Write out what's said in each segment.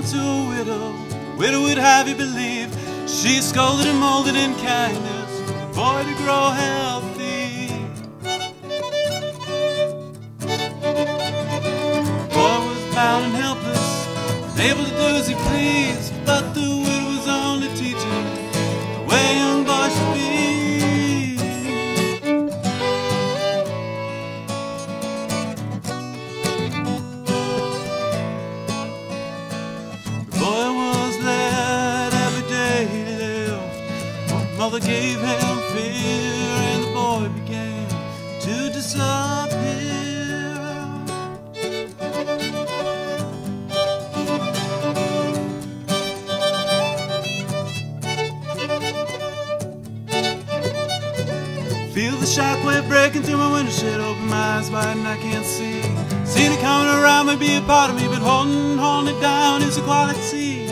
once to a widow. Widow would have you believe she scolded and molded in kindness for a boy to grow healthy. Boy was bound and helpless, able to do as he pleased, but the widow was only teaching the way a young boy should be. The boy was led every day to live. Mother gave him fear, and the boy began to disappear. Feel the shockwave breaking through my window shade. Open my eyes wide and I can't see. Seen it coming around me, be a part of me, but holding it down is a quality.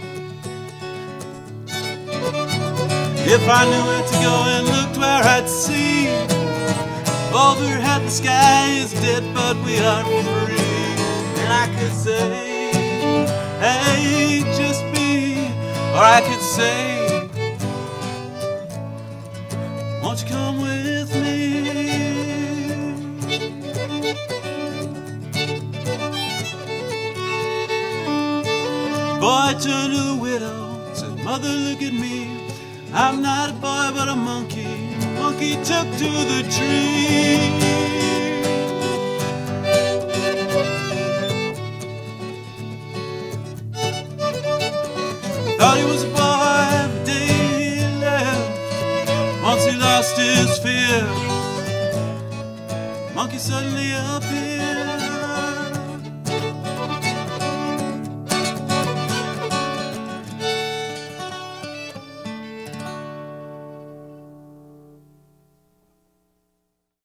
If I knew where to go and looked where I'd see, overhead the sky is dead, but we are free. And I could say, hey, just be, or I could say, won't you come with me? Boy turned to the widow, said, Mother, look at me. I'm not a boy, but a monkey. Monkey took to the tree. Thought he was a boy every day he left. Once he lost his fear, monkey suddenly appeared.